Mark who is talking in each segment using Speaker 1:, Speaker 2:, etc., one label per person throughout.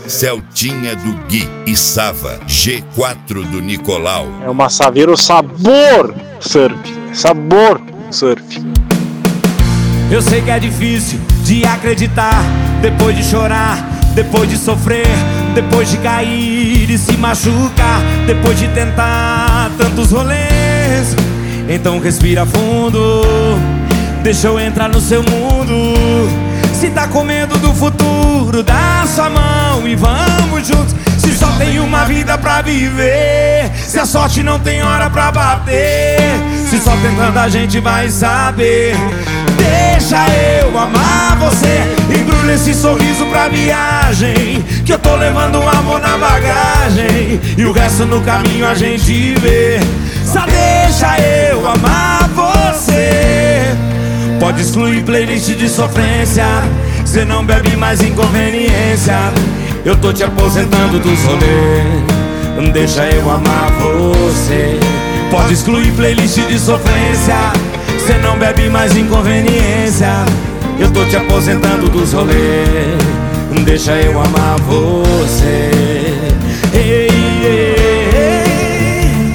Speaker 1: Celtinha do Gui e Sava, G4 do Nicolau.
Speaker 2: É uma Saveiro Sabor Surf. Sabor Surf.
Speaker 3: Eu sei que é difícil de acreditar, depois de chorar, depois de sofrer, depois de cair e se machucar, depois de tentar tantos rolês. Então respira fundo, deixa eu entrar no seu mundo. Se tá com medo do futuro, dá sua mão e vamos juntos. Se só tem uma vida pra viver, se a sorte não tem hora pra bater, se só tentando a gente vai saber. Deixa eu amar você, embrulha esse sorriso pra viagem, que eu tô levando um amor na bagagem, e o resto no caminho a gente vê. Só deixa eu amar você. Pode excluir playlist de sofrência, cê não bebe mais inconveniência. Eu tô te aposentando dos rolês, deixa eu amar você. Pode excluir playlist de sofrência, cê não bebe mais inconveniência. Eu tô te aposentando dos rolês, deixa eu amar você. Ei, ei, ei.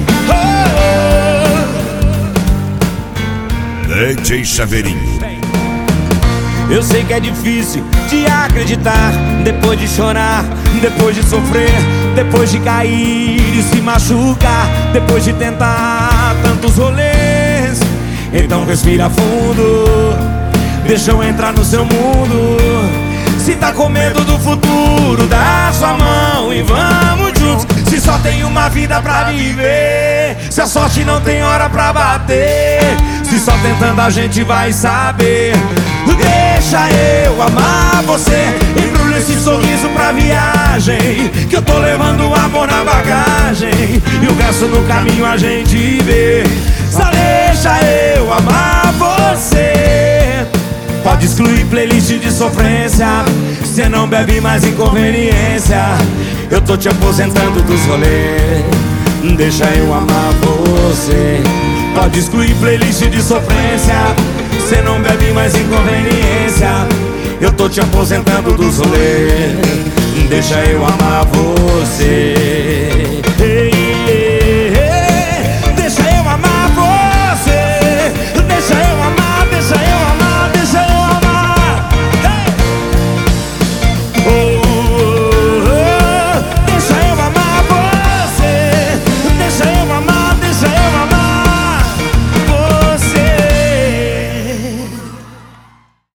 Speaker 3: Oh.
Speaker 1: DJ Chaveirinho.
Speaker 3: Eu sei que é difícil de acreditar, depois de chorar, depois de sofrer, depois de cair e se machucar, depois de tentar tantos rolês. Então respira fundo, deixa eu entrar no seu mundo. Se tá com medo do futuro, dá sua mão e vamos juntos. Se só tem uma vida pra viver, se a sorte não tem hora pra bater, se só tentando a gente vai saber. Deixa eu amar você, embrulha esse sorriso pra viagem, que eu tô levando o amor na bagagem, e o resto no caminho a gente vê. Só deixa eu amar você. Pode excluir playlist de sofrência, cê não bebe mais inconveniência. Eu tô te aposentando dos rolês, deixa eu amar você. Pode excluir playlist de sofrência, cê não bebe mais inconveniência. Eu tô te aposentando dos rolês, deixa eu amar você.